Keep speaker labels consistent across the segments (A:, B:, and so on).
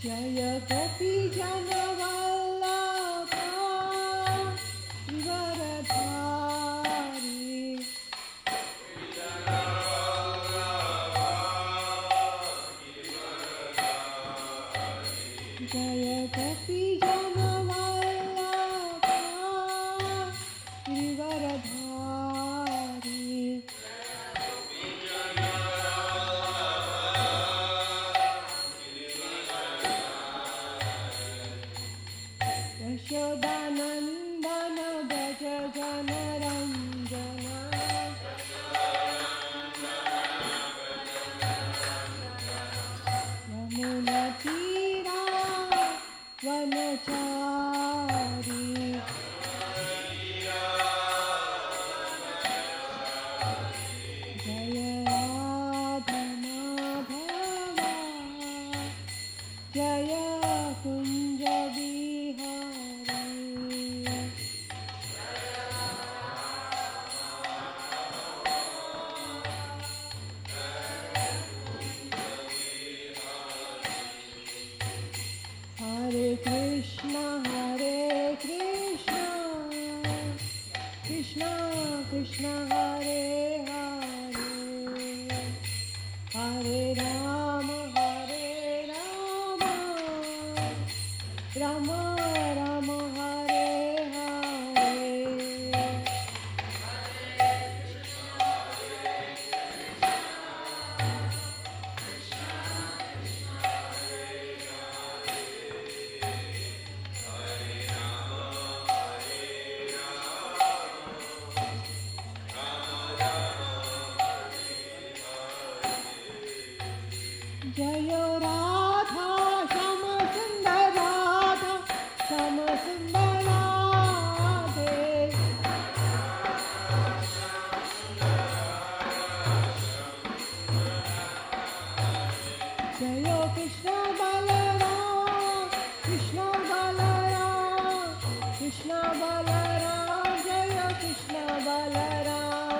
A: जय गोपी जनवल्लभा गिरिवरधारी जय गोपी जनवल्लभा गिरिवरधारी यशोदानन्दन भज जनरञ्जन यमुनतीरा वनचारी जय राधा जय Kunj Hare Krishna, Krishna Krishna, Hare Hare, Hare Rama, Rama Rama, Hare Hare. जय राधा श्याम सुंदर राधा श्याम सुंदर राधे जय कृष्ण बलराम कृष्ण बलराम कृष्ण बलराम जय कृष्ण बलराम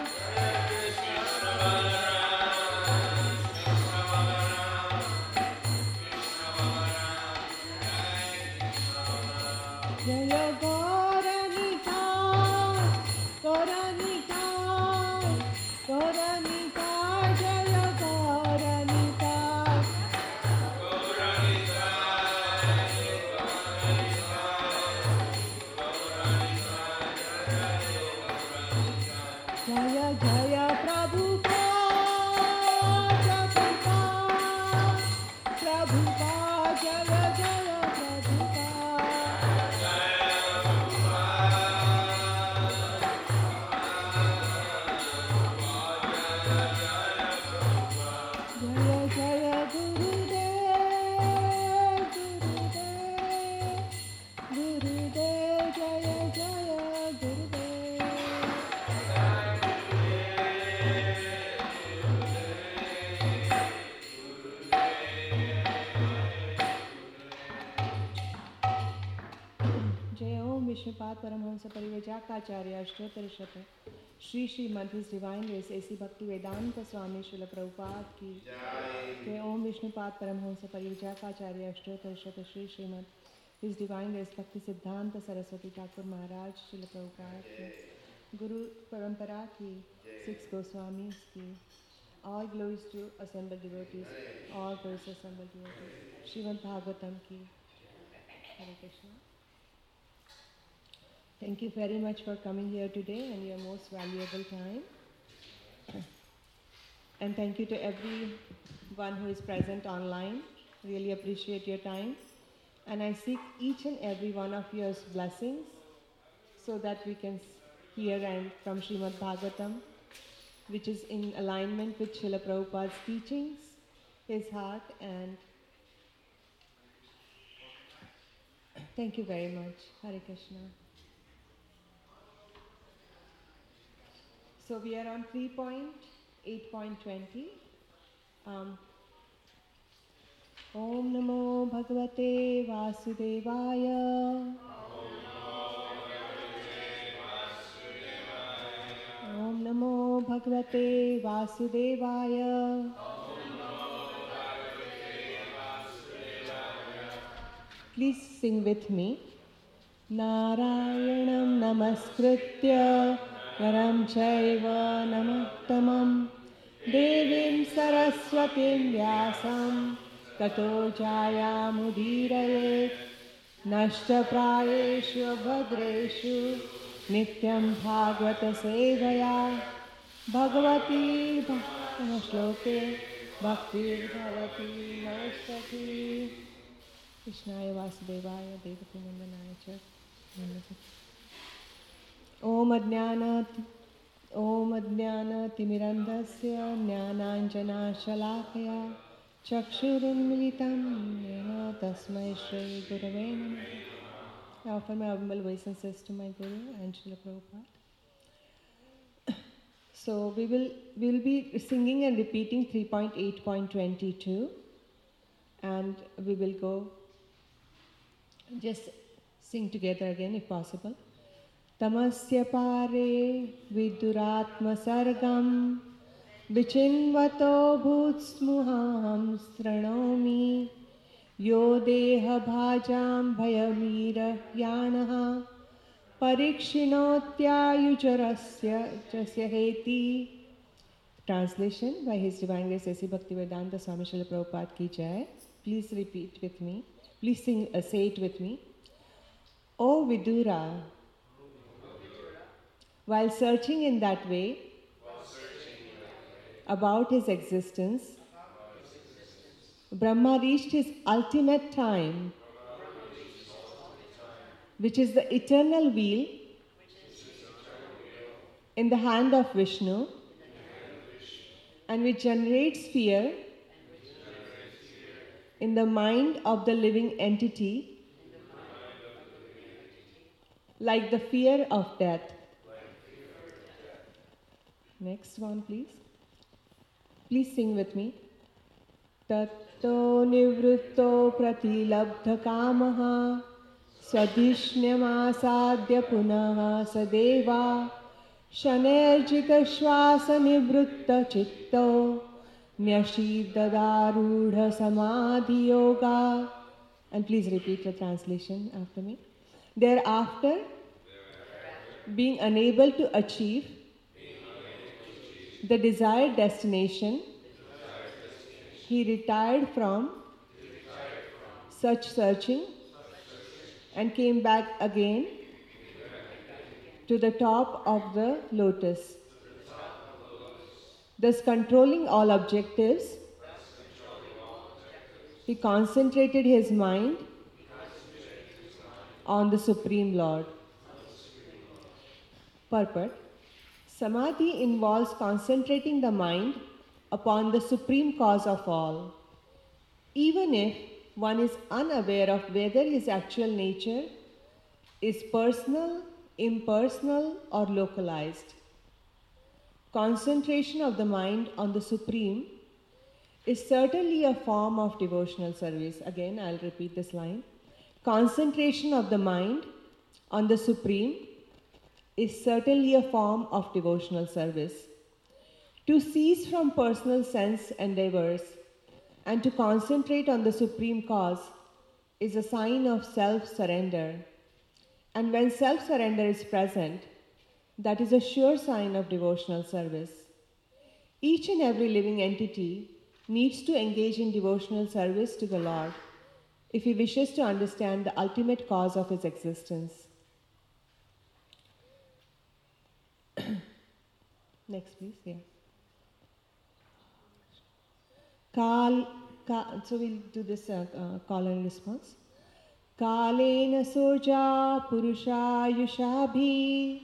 A: जय गौरनिताय गौरनिताय गौरनिताय जय गौरनिताय जय जय प्रभुपाद प्रभुपाद जय जय प्रभुपाद जय जय गुरुदेव गुरुदेव जय जय गुरुदेव जय ओम विष्णुपाद परमहंस परिव्राजकाचार्य अष्टोत्तर शत Shri Srimad his divine grace A C भक्ति वेदांत स्वामी श्रील प्रभुपाद की जय ओम विष्णुपाद परमहंस परिव्राजकाचार्य अष्टोत्तर शत Shri Srimad his divine grace Bhaktisiddhanta Saraswati Thakur महाराज श्रील प्रभुपाद की गुरु परंपरा की सिक्स गोस्वामीज की all glories to assembled devotees, all praise assembled devotees. Srimad Bhagavatam ki Hare Krishna. Thank you very much for coming here today and your most valuable time. And thank you to everyone who is present online. Really appreciate your time. And I seek each and every one of your blessings so that we can hear and from Srimad Bhagavatam, which is in alignment with Srila Prabhupada's teachings, his heart, and thank you very much. Hare Krishna. So we are on 3.8.20. Om Namo Bhagavate Vasudevaya. Om Namo Bhagavate Vasudevaya. Please sing with me. Narayanam namaskritya Naram chaiva namattamam Devim saraswatim vyasam Tato jayamudhirayet Nashtaprayeshu bhadreshu Nityam bhagavata sevaya Bhagavati bhakti shloke Bhakti bhavati namaskati Krishnaya Vasudevaya Devaki Nandanaya Cha Om Adnyana Timirandasya Jnananjana Shalakaya Chakshurunmilitam Yena Tasmai Shri Gurave Namaha. I offer my humble obeisances to my Guru and Srila Prabhupada. So we will be singing and repeating 3.8.22 and we will go just sing together again if possible. Tamasya pare viduratma sargam vichinvato bhutsmuham stranomi yo deha bhajam bhayamira yanaha parikshinotyayujarasya jasya heti. Translation by His Divine Grace A.C. Bhaktivedanta Swami Srila Prabhupada Ki Jai. Please repeat with me. Please say it with me. O Vidura, while searching in that way about his existence, Brahma reached his ultimate time, which is the eternal wheel in the hand of Vishnu, and which generates fear in the mind of the living entity, like the fear of death. Next one, please. Please sing with me. Tatto nivritto pratilabdha kamaha swadishnyamasadya punaha sadeva shanerjita shwasa nivritta chitto nyashidadaruಢa samadhi yoga. And please repeat the translation after me. Thereafter, being unable to achieve the desired destination, he retired from such searching and came back again to the top of the lotus, thus controlling all objectives. He concentrated his mind on the Supreme Lord. Purport. Samadhi involves concentrating the mind upon the supreme cause of all, even if one is unaware of whether his actual nature is personal, impersonal, or localized. Concentration of the mind on the Supreme is certainly a form of devotional service. Again, I'll repeat this line. Concentration of the mind on the Supreme is certainly a form of devotional service. To cease from personal sense endeavors and to concentrate on the Supreme Cause is a sign of self-surrender. And when self-surrender is present, that is a sure sign of devotional service. Each and every living entity needs to engage in devotional service to the Lord if he wishes to understand the ultimate cause of his existence. Next, please. Yeah. So we'll do this call and response. Kalena soja purusha yushabhi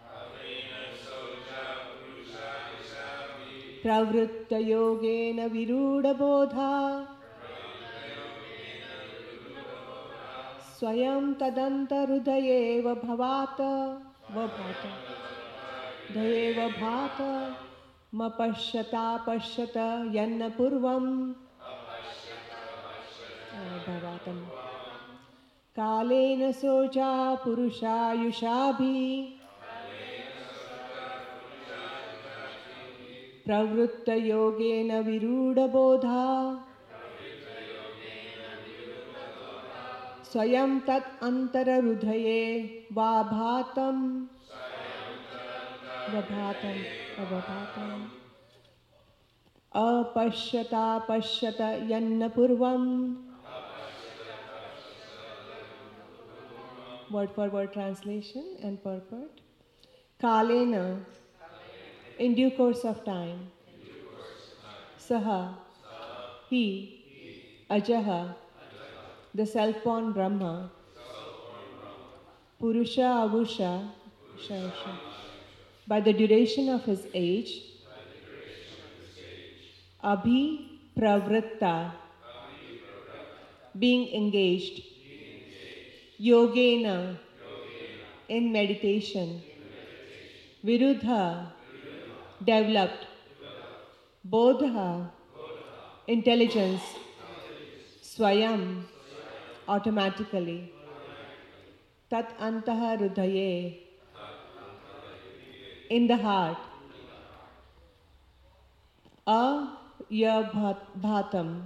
A: pravritta yogena viruda bodha swayam tadanta hridayeva bhavata dayeva bhata ma pashyata pashyata yanna purvam bhavatam. Kalena soja purusha yushabhi pravritta yogena viruda bodha Swayam tat antara rudhaye vabhatam vabhatam vabhatam apashyata pashyata yanna purvam. Word for word translation and purport. Kalena, in due course of time. Saha, he. Ajaha, the self-born Brahma. Purusha Avusha, by the duration of his age. Abhi Pravritta, being engaged. Yogena, in meditation. Viruddha, developed. Bodha, intelligence. Swayam, automatically. Tat antaha rudaye, in the heart. Ayabhatam,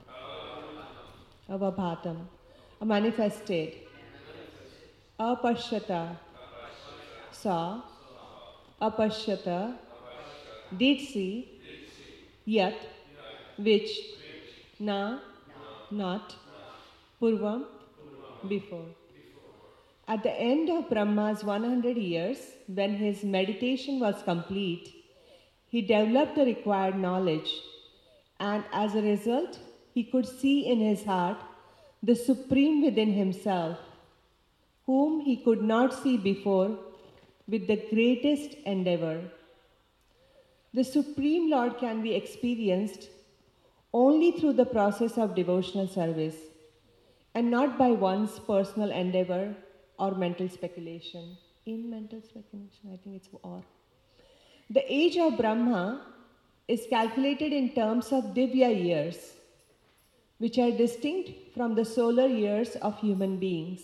A: avabhatam, manifested. Apashyata, saw. Apashyata, did see. Yat, which. Na, not. Purvam, before. At the end of Brahma's 100 years, when his meditation was complete, he developed the required knowledge, and as a result, he could see in his heart the Supreme within himself, whom he could not see before with the greatest endeavor. The Supreme Lord can be experienced only through the process of devotional service, and not by one's personal endeavor or mental speculation. In mental speculation, I think it's or. The age of Brahma is calculated in terms of Divya years, which are distinct from the solar years of human beings.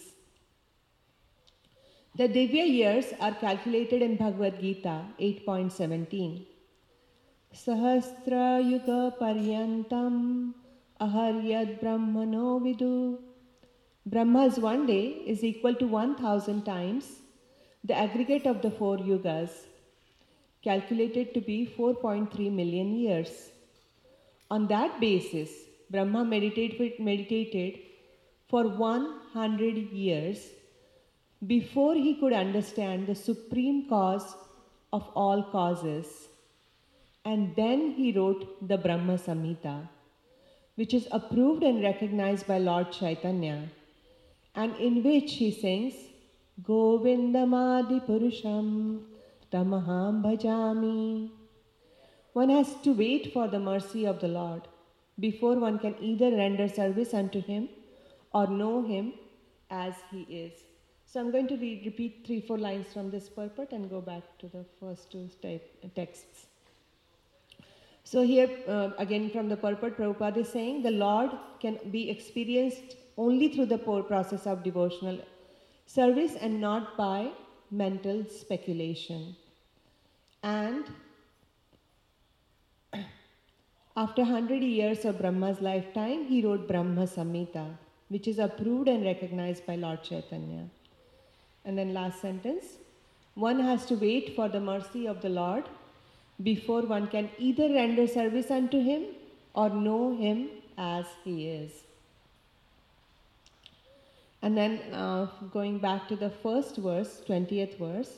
A: The Divya years are calculated in Bhagavad Gita 8.17. Sahasra yuga paryantam aharyad brahmano vidu. Brahma's one day is equal to 1000 times the aggregate of the 4 yugas, calculated to be 4.3 million years. On that basis, Brahma meditated for 100 years before he could understand the supreme cause of all causes. And then he wrote the Brahma Samhita, which is approved and recognized by Lord Chaitanya, and in which he sings, Govindamadi Purusham Tamaham Bhajami. One has to wait for the mercy of the Lord before one can either render service unto him or know him as he is. So I'm going to repeat 3-4 lines from this purport and go back to the first 2 texts. So here again from the purport, Prabhupada is saying the Lord can be experienced only through the process of devotional service and not by mental speculation. And after 100 years of Brahma's lifetime, he wrote Brahma Samhita, which is approved and recognized by Lord Chaitanya. And then last sentence, one has to wait for the mercy of the Lord before one can either render service unto him or know him as he is. And then going back to the first verse, 20th verse,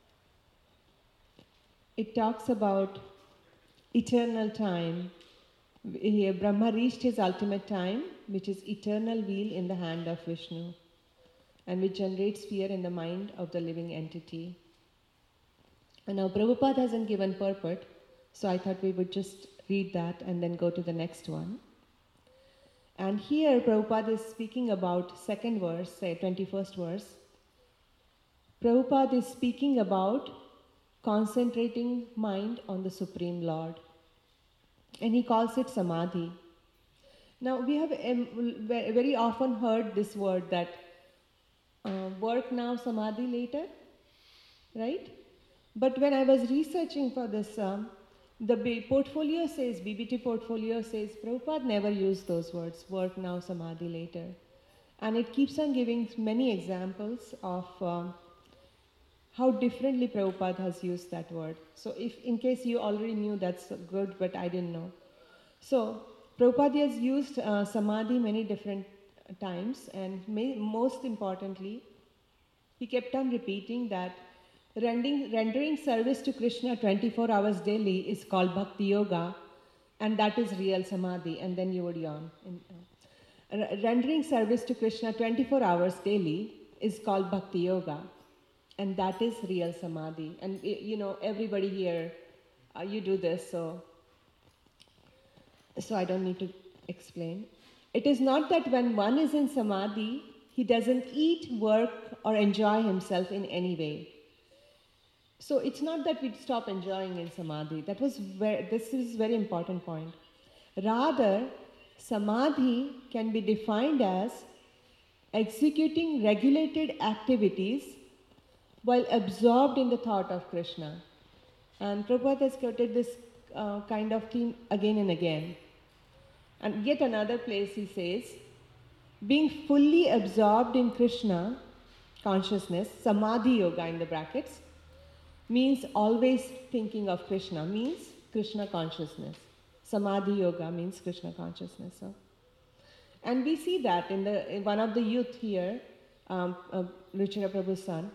A: it talks about eternal time. Here, Brahma reached his ultimate time, which is eternal wheel in the hand of Vishnu, and which generates fear in the mind of the living entity. And now Prabhupada hasn't given purport, so I thought we would just read that and then go to the next one. And here Prabhupada is speaking about second verse, say 21st verse. Prabhupada is speaking about concentrating mind on the Supreme Lord. And he calls it Samadhi. Now we have very often heard this word that work now, Samadhi later, right? But when I was researching for this, the portfolio says, BBT portfolio says, Prabhupada never used those words, work now, Samadhi later. And it keeps on giving many examples of how differently Prabhupada has used that word. So if in case you already knew, that's good, but I didn't know. So Prabhupada has used samadhi many different times, and most importantly, he kept on repeating that rendering service to Krishna 24 hours daily is called bhakti yoga, and that is real samadhi. And then you would yawn. Rendering service to Krishna 24 hours daily is called bhakti yoga, and that is real samadhi. And you know, everybody here, you do this, so I don't need to explain. It is not that when one is in samadhi, he doesn't eat, work, or enjoy himself in any way. So it's not that we stop enjoying in samadhi. This is a very important point. Rather, samadhi can be defined as executing regulated activities while absorbed in the thought of Krishna. And Prabhupada has quoted this kind of theme again and again. And yet another place he says, being fully absorbed in Krishna consciousness, samadhi yoga in the brackets, means always thinking of Krishna, means Krishna consciousness. Samadhi yoga means Krishna consciousness. So. And we see that in one of the youth here, Ruchira Prabhu's son,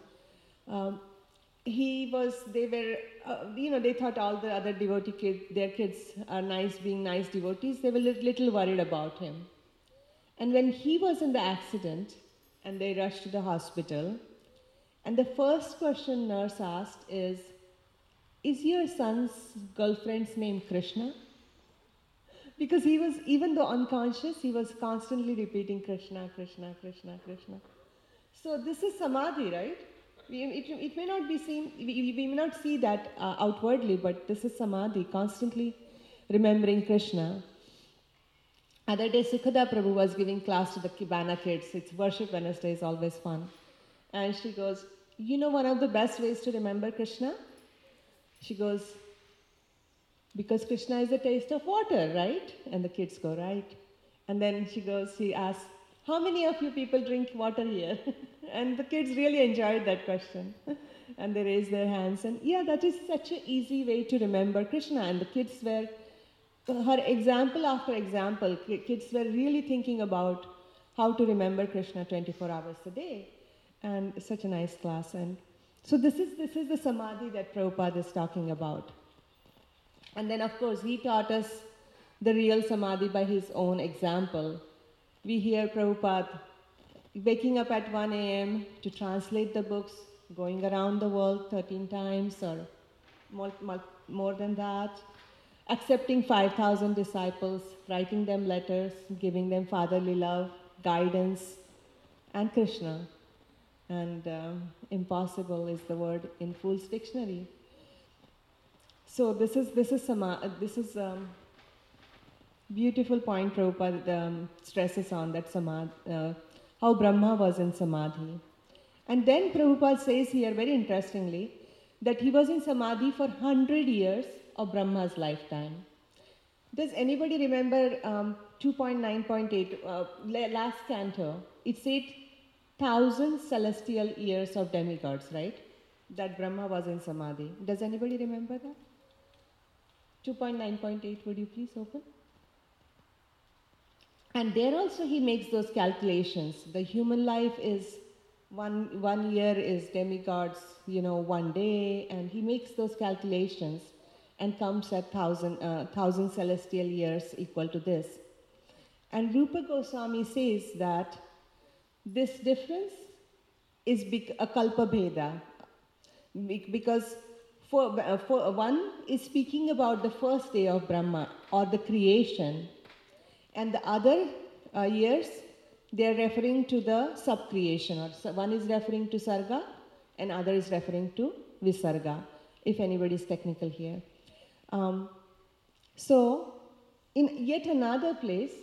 A: they thought all the other devotee kids, their kids are nice, being nice devotees, they were little worried about him. And when he was in the accident, and they rushed to the hospital, and the first question nurse asked is your son's girlfriend's name Krishna? Because he was, even though unconscious, he was constantly repeating Krishna, Krishna, Krishna, Krishna. So this is samadhi, right? It may not be seen, we may not see that outwardly, but this is samadhi, constantly remembering Krishna. Other day, Sukhada Prabhu was giving class to the Kibana kids. It's Worship Wednesday, is always fun. And she goes, you know one of the best ways to remember Krishna? She goes, because Krishna is the taste of water, right? And the kids go, right. And then she asks, how many of you people drink water here? And the kids really enjoyed that question. And they raised their hands. And yeah, that is such an easy way to remember Krishna. And the kids were, her example after example, kids were really thinking about how to remember Krishna 24 hours a day. And such a nice class. And so this is the samadhi that Prabhupada is talking about. And then of course he taught us the real samadhi by his own example. We hear Prabhupada waking up at 1 a.m. to translate the books, going around the world 13 times or more than that, accepting 5,000 disciples, writing them letters, giving them fatherly love, guidance, and Krishna. And impossible is the word in Fool's Dictionary. So this is beautiful point Prabhupada stresses on, that how Brahma was in samadhi. And then Prabhupada says here very interestingly that he was in samadhi for 100 years of Brahma's lifetime. Does anybody remember 2.9.8, last canto? It said 1,000 celestial years of demigods, right? That Brahma was in samadhi. Does anybody remember that? 2.9.8, would you please open? And there also he makes those calculations. The human life is one year is demigods, 1 day, and he makes those calculations and comes at 1,000 celestial years equal to this. And Rupa Goswami says that this difference is a kalpa bheda, because for one is speaking about the first day of Brahma or the creation, and the other years they are referring to the sub-creation, or one is referring to Sarga and other is referring to Visarga, if anybody is technical here. So in yet another place,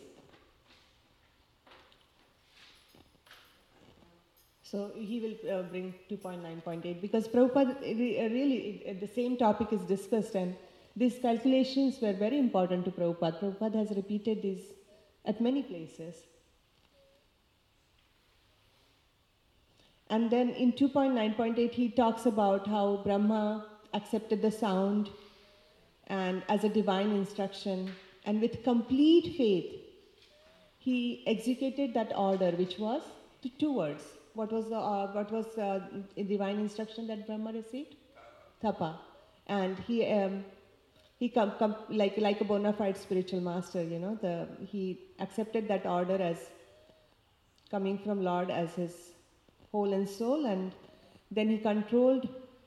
A: so he will bring 2.9.8, because Prabhupada really the same topic is discussed, and these calculations were very important to Prabhupada. Prabhupada has repeated these at many places. And then in 2.9.8, he talks about how Brahma accepted the sound and as a divine instruction, and with complete faith, he executed that order, which was two words. What was the divine instruction that Brahma received? Tapa. And he like a bona fide spiritual master, you know. He accepted that order as coming from Lord as his whole and soul, and then he controlled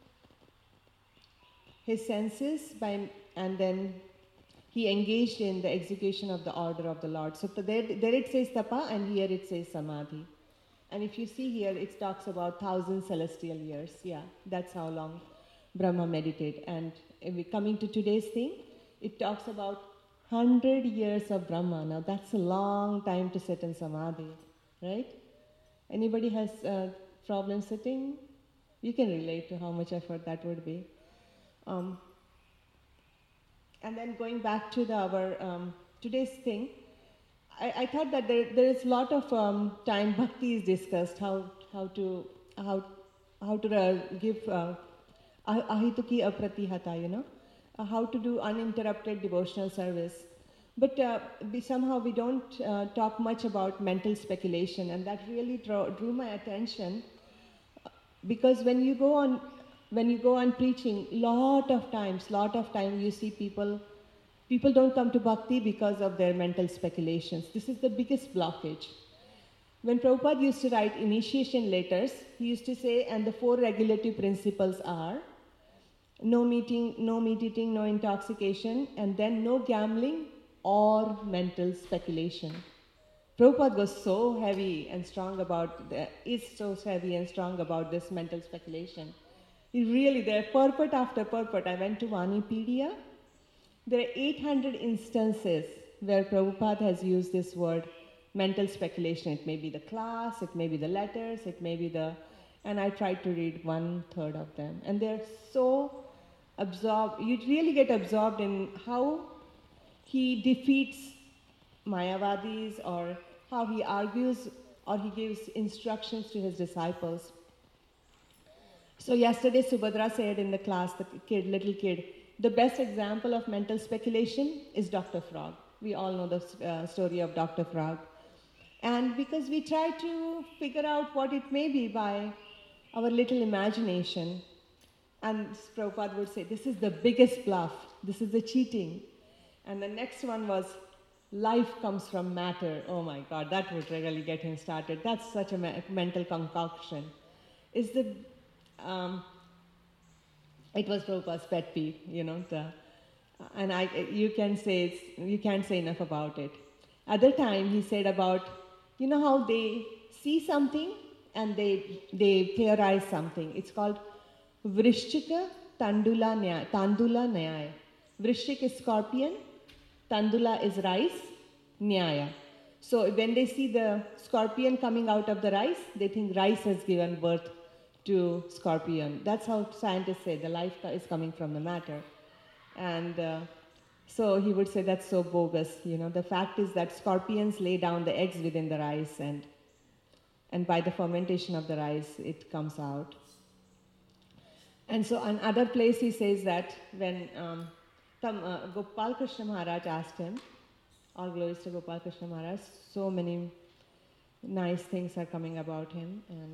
A: his senses and then he engaged in the execution of the order of the Lord. So there it says tapa, and here it says samadhi. And if you see here, it talks about 1,000 celestial years. Yeah, that's how long Brahma meditated. And coming to today's thing, it talks about 100 years of Brahma. Now that's a long time to sit in samadhi, right? Anybody has problem sitting? You can relate to how much effort that would be. And then going back to our today's thing, I thought that there is a lot of time bhakti is discussed, how to give ahituki apratihata, you know, how to do uninterrupted devotional service. But somehow we don't talk much about mental speculation, and that really drew my attention, because when you go on preaching, lot of times you see people don't come to bhakti because of their mental speculations. This is the biggest blockage. When Prabhupada used to write initiation letters, he used to say, and the 4 regulative principles are no meat eating, no intoxication, and then no gambling or mental speculation. Prabhupada was so heavy and strong about this mental speculation. There are purport after purport. I went to Vanipedia. There are 800 instances where Prabhupada has used this word, mental speculation. It may be the class, it may be the letters, it may be and I tried to read 1/3 of them. And they're so absorbed, you really get absorbed in how he defeats Mayavadis, or how he argues, or he gives instructions to his disciples. So yesterday Subhadra said in the class, little kid, the best example of mental speculation is Dr. Frog. We all know the story of Dr. Frog. And because we try to figure out what it may be by our little imagination, and Prabhupada would say, this is the biggest bluff, this is the cheating. And the next one was, life comes from matter. Oh my God, that would really get him started. That's such a mental concoction. It was Prabhupada's pet peeve, you know, you can't say enough about it. Other time he said about, you know how they see something and they theorize something. It's called Vrishchika Tandula Nyaya. Vrishchik is scorpion, Tandula is rice, Nyaya. So when they see the scorpion coming out of the rice, they think rice has given birth to scorpion. That's how scientists say the life is coming from the matter. And so he would say that's so bogus. You know, the fact is that scorpions lay down the eggs within the rice, and by the fermentation of the rice, it comes out. And so another place he says that when Gopal Krishna Maharaj asked him, all glories to Gopal Krishna Maharaj, so many nice things are coming about him, and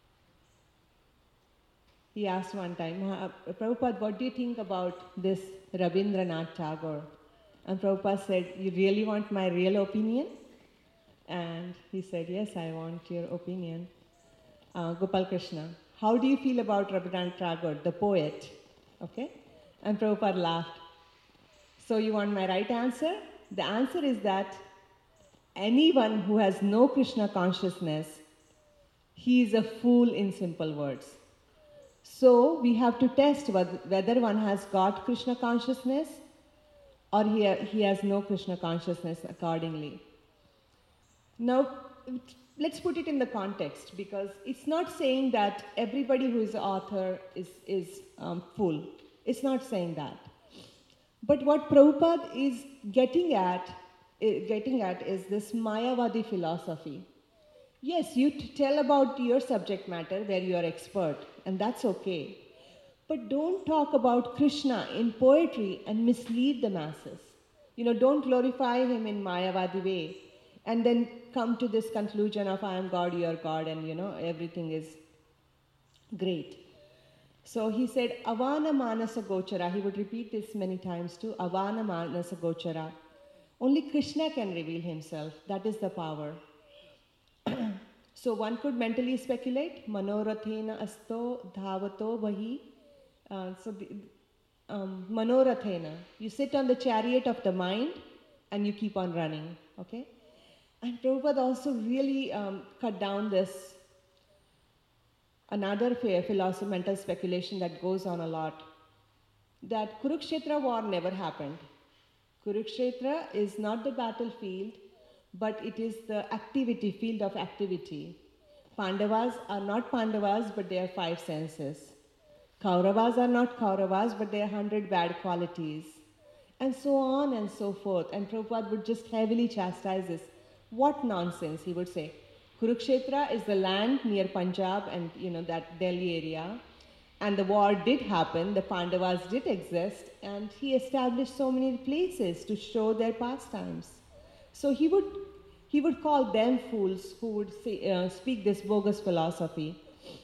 A: he asked one time, Prabhupada, what do you think about this Rabindranath Tagore? And Prabhupada said, you really want my real opinion? And he said, yes, I want your opinion. Gopal Krishna, how do you feel about Rabindranath Tagore, the poet? Okay? And Prabhupada laughed. So you want my right answer? The answer is that anyone who has no Krishna consciousness, he is a fool in simple words. So we have to test whether one has got Krishna consciousness or he has no Krishna consciousness accordingly. Now, let's put it in the context, because it's not saying that everybody who is an author is fool. It's not saying that. But what Prabhupada is getting at is this Mayavadi philosophy. Yes, you tell about your subject matter where you are expert, and that's okay. But don't talk about Krishna in poetry and mislead the masses. Don't glorify him in Mayavadi way and then come to this conclusion of I am God, you are God, and everything is great. So he said, Avana Manasa Gochara. He would repeat this many times too. Avana Manasa Gochara. Only Krishna can reveal himself. That is the power. So one could mentally speculate, Manorathena asto dhavato vahi. Manorathena. You sit on the chariot of the mind and you keep on running. Okay? And Prabhupada also really cut down this another philosophy, mental speculation that goes on a lot, that Kurukshetra war never happened. Kurukshetra is not the battlefield, but it is the activity, field of activity. Pandavas are not Pandavas, but they are 5 senses. Kauravas are not Kauravas, but they are 100 bad qualities. And so on and so forth. And Prabhupada would just heavily chastise this. What nonsense, he would say. Kurukshetra is the land near Punjab and that Delhi area. And the war did happen, the Pandavas did exist, and he established so many places to show their pastimes. So he would call them fools who would speak this bogus philosophy.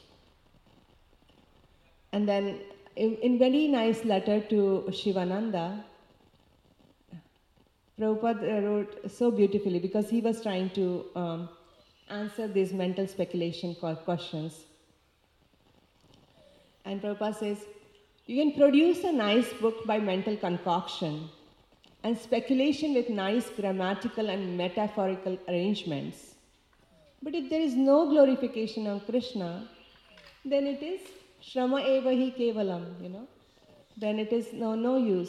A: And then in very nice letter to Shivananda, Prabhupada wrote so beautifully because he was trying to answer these mental speculation questions. And Prabhupada says, you can produce a nice book by mental concoction and speculation with nice grammatical and metaphorical arrangements. But if there is no glorification of Krishna, then it is Shrama eva hi kevalam, Then it is no use.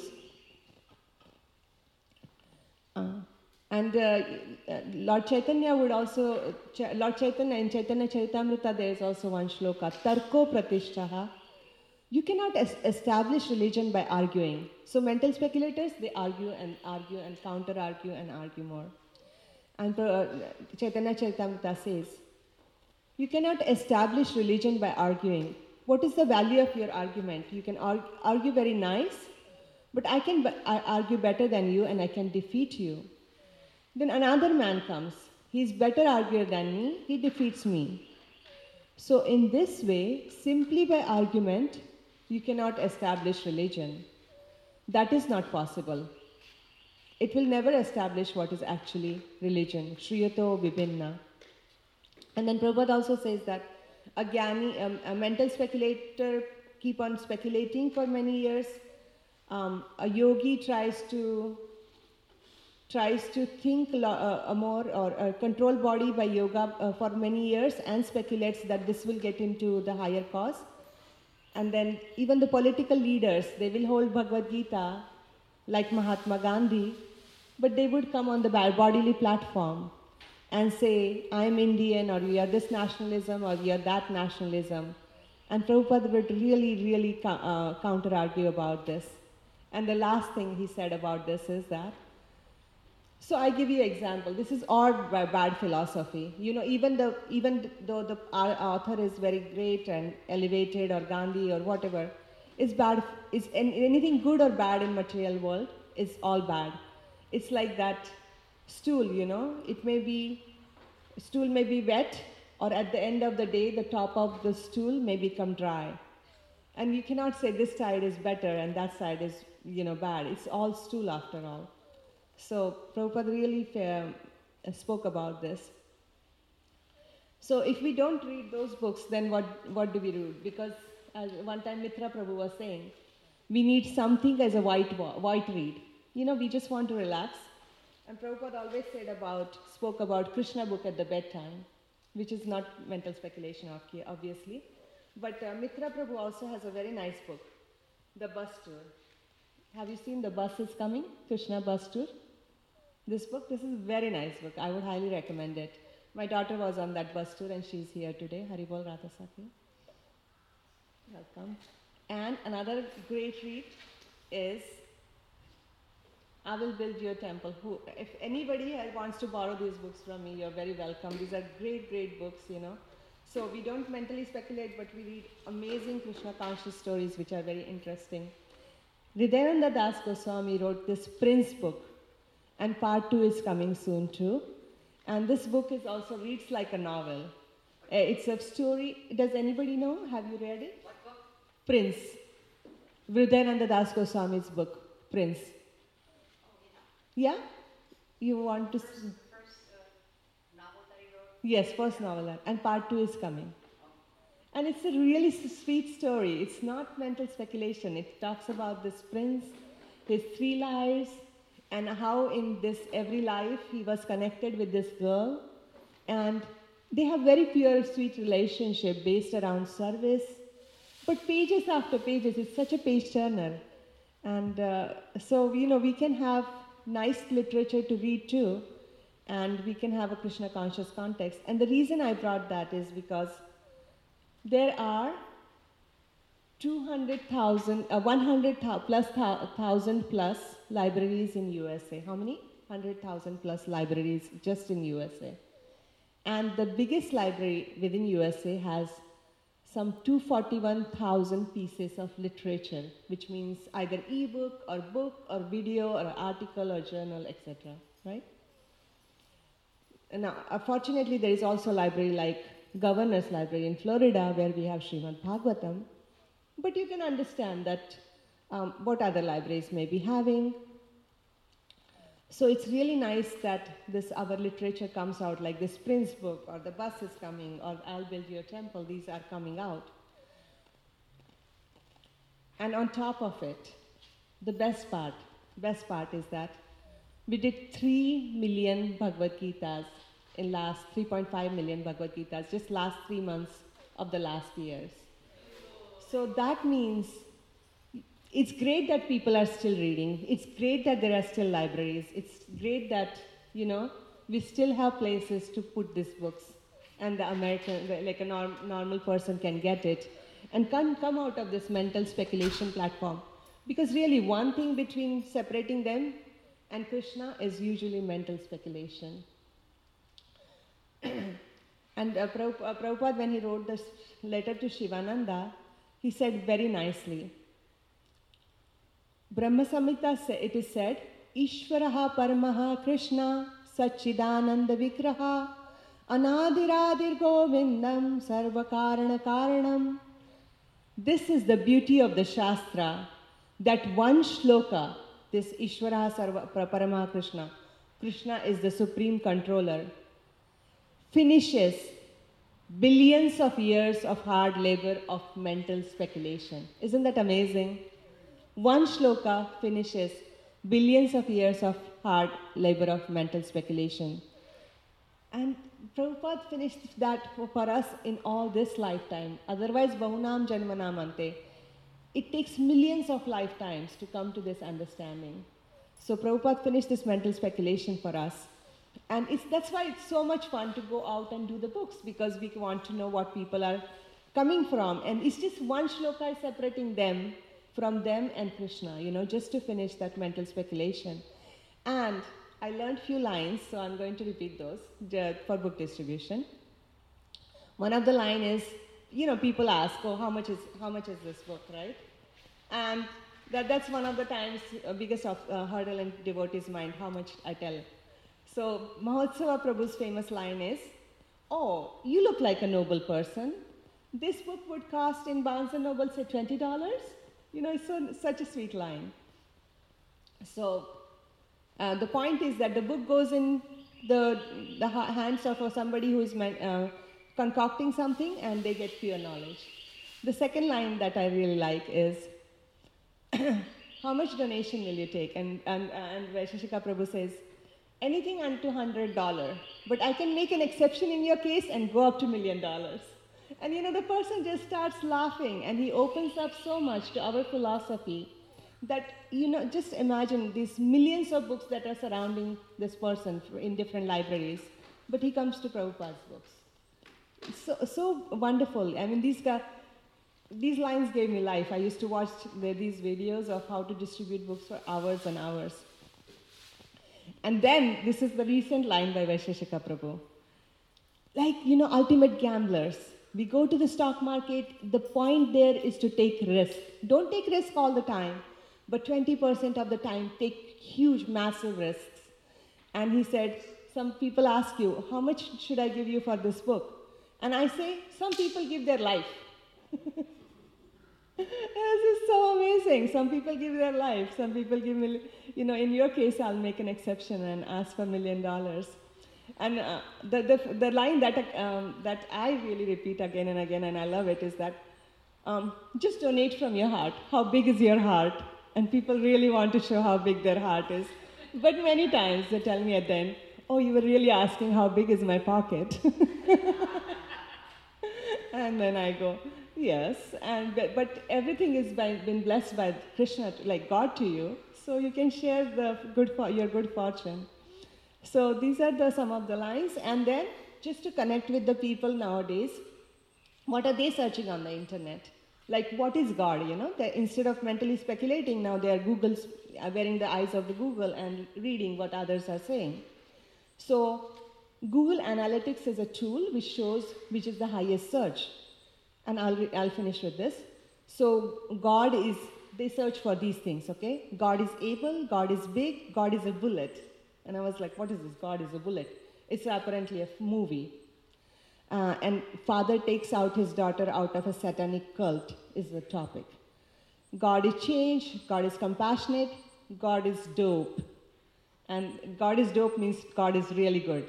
A: And Lord Chaitanya would also, Lord Chaitanya in Chaitanya Charitamrita, there is also one shloka, Tarko Pratishtaha. You cannot establish religion by arguing. So mental speculators, they argue and counter-argue and argue more. And Chaitanya Charitamrita says, you cannot establish religion by arguing. What is the value of your argument? You can argue very nice, but I can argue better than you and I can defeat you. Then another man comes. He's better arguer than me. He defeats me. So in this way, simply by argument, you cannot establish religion. That is not possible. It will never establish what is actually religion. Shriyato vibhinna. And then Prabhupada also says that a jnani, a mental speculator keep on speculating for many years. A yogi tries to think more or control body by yoga for many years and speculates that this will get him to the higher cause. And then even the political leaders, they will hold Bhagavad Gita like Mahatma Gandhi, but they would come on the bodily platform and say, I am Indian, or we are this nationalism, or we are that nationalism. And Prabhupada would really counter-argue about this. And the last thing he said about this is that, so I give you an example. This is all bad philosophy. Even though the author is very great and elevated, or Gandhi or whatever, is bad. Is anything good or bad in material world is all bad. It's like that stool. Stool may be wet, or at the end of the day, the top of the stool may become dry, and you cannot say this side is better and that side is bad. It's all stool after all. So Prabhupada really spoke about this. So if we don't read those books, then what do we do? Because as one time Mitra Prabhu was saying, we need something as a white read. We just want to relax. And Prabhupada always spoke about Krishna book at the bedtime, which is not mental speculation, obviously. But Mitra Prabhu also has a very nice book, The Bus Tour. Have you seen The Bus is Coming? Krishna Bus Tour? This is a very nice book. I would highly recommend it. My daughter was on that bus tour and she's here today. Haribol Radha Sakhi. Welcome. And another great read is I will build your temple. If anybody wants to borrow these books from me, you're very welcome. These are great, great books, you know. So we don't mentally speculate, but we read amazing Krishna conscious stories which are very interesting. Hridayananda Das Goswami wrote this Prince book, and part 2 is coming soon too. And this book is also reads like a novel. It's a story. Does anybody know? Have you read it?
B: What book?
A: Prince. Hridayananda Das Goswami's book, Prince. Yeah? You want to...
B: First novel that he wrote?
A: Yes, first novel. And part 2 is coming. And it's a really sweet story. It's not mental speculation. It talks about this prince, his 3 lives, and how in this every life he was connected with this girl. And they have very pure, sweet relationship based around service. But pages after pages, it's such a page turner. And so, you know, we can have nice literature to read too, and we can have a Krishna conscious context. And the reason I brought that is because there are 100,000 plus libraries in USA. How many? 100,000 plus libraries just in USA. And the biggest library within USA has some 241,000 pieces of literature, which means either ebook or book or video or article or journal, etc. Right? And now, fortunately, there is also a library like Governor's Library in Florida, where we have Srimad Bhagavatam. But you can understand that what other libraries may be having. So it's really nice that this our literature comes out, like this Prince book, or the bus is coming, or I'll build your temple. These are coming out. And on top of it, the best part is that we did 3 million Bhagavad Gitas in last 3.5 million Bhagavad Gitas, just last 3 months of the last years. So that means it's great that people are still reading. It's great that there are still libraries. It's great that, you know, we still have places to put these books, and the American, like a normal person can get it and can come out of this mental speculation platform. Because really, one thing between separating them and Krishna is usually mental speculation. And Prabhupada, when he wrote this letter to Shivananda, he said very nicely, Brahma Samhita, it is said, Ishvaraha Paramaha Krishna Satchidananda Vigraha Anadiradir Govindam Sarvakarana Karanam. This is the beauty of the Shastra, that one shloka, this Ishvaraha Paramaha Krishna, Krishna is the supreme controller, finishes billions of years of hard labor of mental speculation. Isn't that amazing? One shloka finishes billions of years of hard labor of mental speculation. And Prabhupada finished that for us in all this lifetime. Otherwise, Bahunam Janmanam Ante. It takes millions of lifetimes to come to this understanding. So Prabhupada finished this mental speculation for us. And that's why it's so much fun to go out and do the books, because we want to know what people are coming from. And it's just one shloka separating them from them and Krishna, you know, just to finish that mental speculation. And I learned few lines, so I'm going to repeat those for book distribution. One of the line is, you know, people ask, oh, how much is this book, right? And that's one of the times biggest hurdle in devotees' mind, how much I tell. So Mahotsava Prabhu's famous line is, oh, you look like a noble person. This book would cost in Barnes & Noble, say, $20. You know, it's such a sweet line. So the point is that the book goes in the hands of somebody who is concocting something, and they get pure knowledge. The second line that I really like is, how much donation will you take? And Vaisheshika Prabhu says, anything unto $100, but I can make an exception in your case and go up to $1 million. And you know, the person just starts laughing, and he opens up so much to our philosophy that, you know, just imagine these millions of books that are surrounding this person in different libraries, but he comes to Prabhupada's books. So wonderful. I mean, these lines gave me life. I used to watch these videos of how to distribute books for hours and hours. And then, this is the recent line by Vaisheshika Prabhu. Like, ultimate gamblers. We go to the stock market, the point there is to take risk. Don't take risk all the time, but 20% of the time, take huge, massive risks. And he said, some people ask you, how much should I give you for this book? And I say, some people give their life. This is so amazing. Some people give their life. Some people give, in your case, I'll make an exception and ask for $1 million. And the line that I really repeat again and again, and I love it, is that just donate from your heart. How big is your heart? And people really want to show how big their heart is. But many times they tell me at the end, oh, you were really asking how big is my pocket? And then I go, yes, but everything has been blessed by Krishna, like God to you, so you can share your good fortune. So these are some of the lines, and then just to connect with the people nowadays, what are they searching on the internet? Like, what is God, Instead of mentally speculating, now they are wearing the eyes of the Google and reading what others are saying. So Google Analytics is a tool which which is the highest search. And I'll finish with this. So they search for these things, okay? God is able, God is big, God is a bullet. And I was like, what is this? God is a bullet. It's apparently a movie. And father takes out his daughter out of a satanic cult is the topic. God is change, God is compassionate, God is dope. And God is dope means God is really good.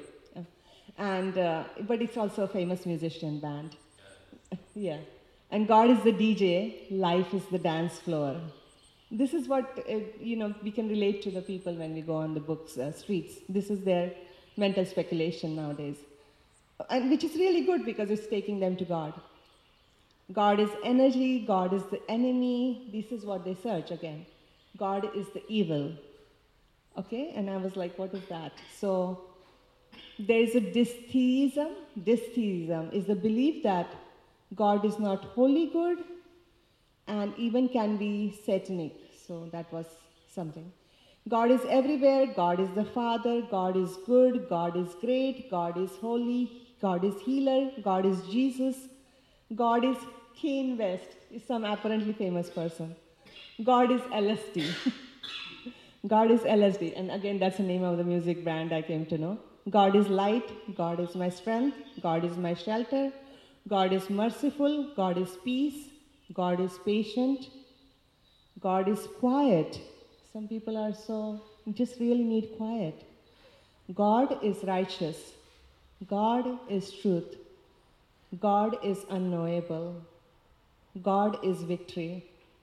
A: But it's also a famous musician band. Yeah. And God is the DJ, life is the dance floor. This is what, we can relate to the people when we go on the streets. This is their mental speculation nowadays. And which is really good because it's taking them to God. God is energy, God is the enemy. This is what they search again. God is the evil. Okay? And I was like, what is that? So there is a dystheism. Dystheism is the belief that God is not wholly good and even can be satanic. So that was something. God is everywhere. God is the Father. God is good. God is great. God is holy. God is healer. God is Jesus. God is Kane West, is some apparently famous person. God is LSD. God is LSD. And again, that's the name of the music band I came to know. God is light. God is my strength. God is my shelter. God is merciful, God is peace, God is patient, God is quiet. Some people just really need quiet. God is righteous, God is truth, God is unknowable, God is victory,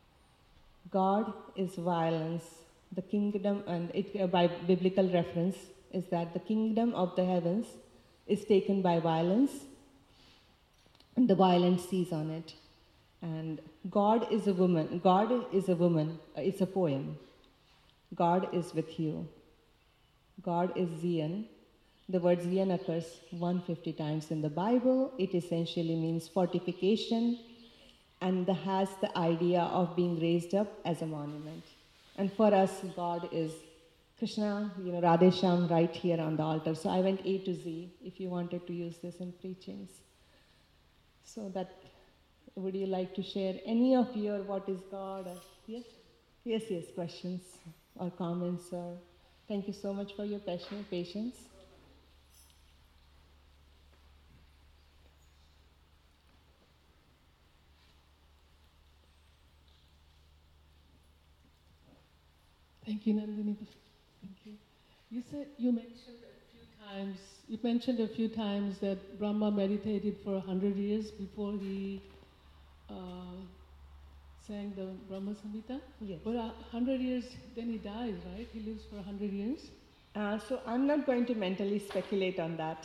A: God is violence. The kingdom, and by biblical reference, is that the kingdom of the heavens is taken by violence, and the violent seize on it. And God is a woman. God is a woman. It's a poem. God is with you. God is Zion. The word Zion occurs 150 times in the Bible. It essentially means fortification and has the idea of being raised up as a monument. And for us, God is Krishna, Radhe Shyam right here on the altar. So I went A to Z if you wanted to use this in preachings. So would you like to share any of your what is God? Yes? Yes, questions or comments. Thank you so much for your patience.
C: Thank you, Nandini. Thank you. You mentioned a few times that Brahma meditated for 100 years before he sang the Brahma Samhita.
A: Yes.
C: But 100 years, then he dies, right? He lives for 100 years.
A: So I'm not going to mentally speculate on that.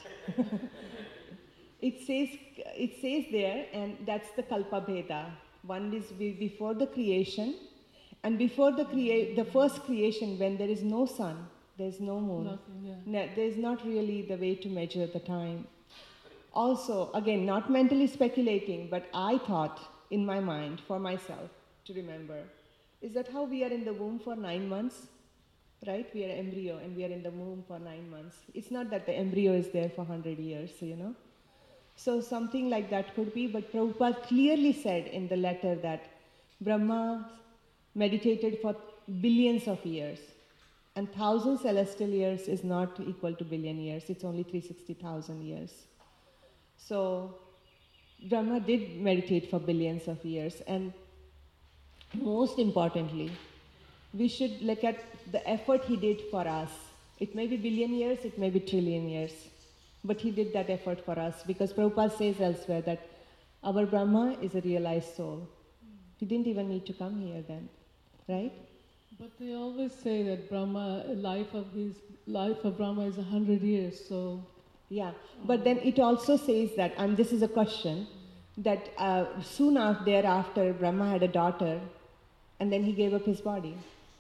A: It says there, and that's the Kalpa Bheda. One is before the creation, and before the first creation, when there is no sun, there's no moon.
C: Nothing, yeah.
A: There's not really the way to measure the time. Also, again, not mentally speculating, but I thought in my mind, for myself, to remember, is that how we are in the womb for 9 months? right? We are embryo and we are in the womb for 9 months. It's not that the embryo is there for 100 years, So something like that could be, but Prabhupada clearly said in the letter that Brahma meditated for billions of years. And 1,000 celestial years is not equal to billion years, it's only 360,000 years. So Brahma did meditate for billions of years, and most importantly, we should look at the effort he did for us. It may be billion years, it may be trillion years, but he did that effort for us because Prabhupada says elsewhere that our Brahma is a realized soul. He didn't even need to come here then, right?
C: But they always say that life of Brahma is 100 years. So
A: yeah, but then it also says that, and this is a question, that soon thereafter Brahma had a daughter, and then he gave up his body.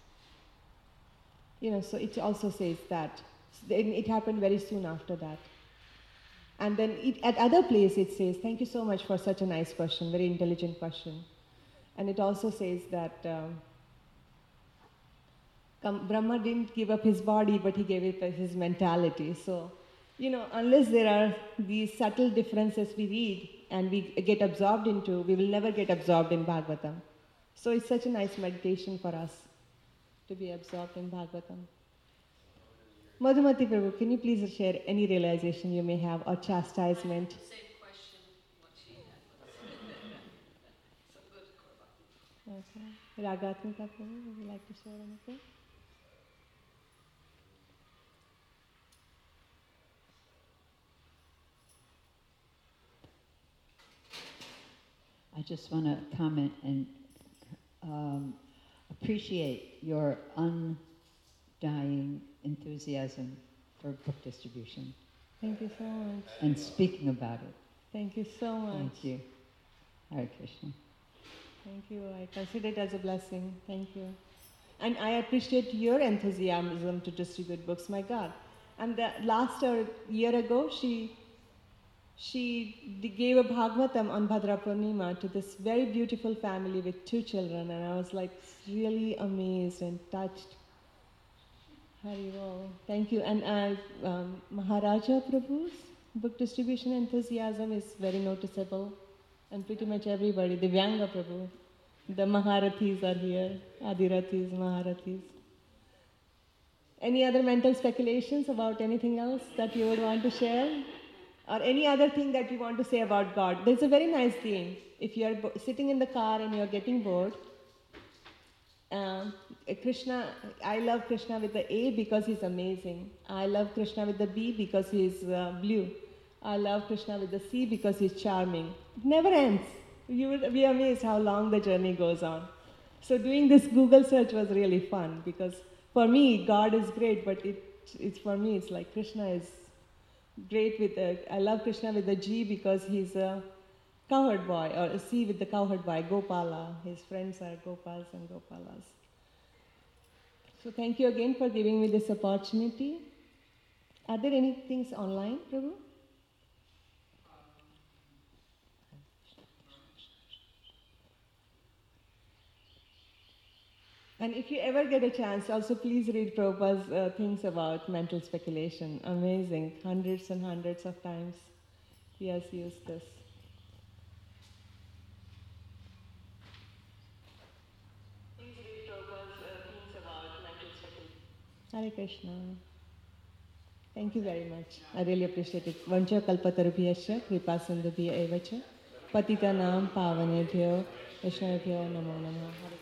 A: So it also says that. Then it happened very soon after that. And then at other place it says, thank you so much for such a nice question, very intelligent question. And it also says that Brahma didn't give up his body, but he gave up his mentality. So, unless there are these subtle differences we read and we get absorbed into, we will never get absorbed in Bhagavatam. So it's such a nice meditation for us to be absorbed in Bhagavatam. Madhumati Prabhu, can you please share any realization you may have or chastisement?
B: Same question, what she had. So good,
A: Okay. Ragatmika Prabhu, would you like to share anything?
D: I just want to comment and appreciate your undying enthusiasm for book distribution.
A: Thank you so much.
D: And speaking about it.
A: Thank you so much.
D: Thank you. Hare Krishna.
A: Thank you. I consider it as a blessing. Thank you. And I appreciate your enthusiasm to distribute books. My God. And the last year ago, she gave a Bhagavatam on Bhadra Purnima to this very beautiful family with 2 children, and I was like really amazed and touched. Haribol. Thank you. And Maharaja Prabhu's book distribution enthusiasm is very noticeable, and pretty much everybody. Divyanga Prabhu, the Maharathis are here, Adirathis, Maharathis. Any other mental speculations about anything else that you would want to share? Or any other thing that you want to say about God? There's a very nice thing. If you are sitting in the car and you are getting bored, Krishna, I love Krishna with the A because he's amazing. I love Krishna with the B because he's blue. I love Krishna with the C because he's charming. It never ends. You would be amazed how long the journey goes on. So doing this Google search was really fun because for me, God is great, but it's for me, it's like Krishna is great I love Krishna with the G because he's a cowherd boy, or a C with the cowherd boy, Gopala. His friends are Gopals and Gopalas. So thank you again for giving me this opportunity. Are there any things online, Prabhu? And if you ever get a chance, also please read Prabhupada's things about mental speculation. Amazing. Hundreds and hundreds of times he has used this. Please read Prabhupada's things about mental speculation. Hare Krishna. Thank you very much. I really appreciate it. Vancha kalpatarubhyasya kripa sindhubhya evacha patitanam pavanebhyo vaishnavebhyo namo namo.